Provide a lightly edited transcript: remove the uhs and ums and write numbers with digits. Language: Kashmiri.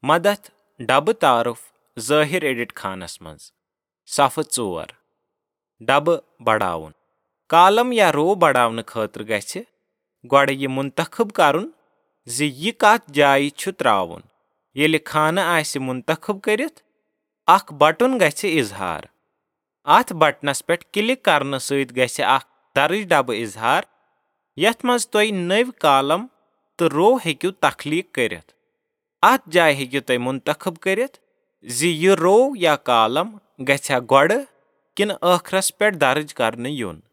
مدتھ ڈبہٕ تعارُف ظٲہِر ایڈٹ خانس منٛز صفہٕ 4 ڈبہٕ بڑاوُن کالم یا رو بڑاونہٕ خٲطرٕ گژھِ گۄڈٕ یہِ منتخب کرُن زِ یہِ کتھ جایہِ چھُ ترٛاوُن ییٚلہِ خانہٕ آسہِ منتخب کٔرِتھ اکھ بٹن گژھِ اظہار اتھ بٹنس پٮ۪ٹھ کلک کرنہٕ سۭتۍ گژھِ اکھ درٕج ڈبہٕ اظہار یتھ منٛز تُہۍ نٔوۍ کالم تہٕ رو ہیٚکِو تخلیق کٔرِتھ اتھ جایہِ ہیٚکِو تُہۍ منتخب کٔرِتھ زِ یہِ رو یا کالم گژھیا گۄڈٕ کِنہٕ ٲخرس پٮ۪ٹھ درٕج کرنہٕ یُن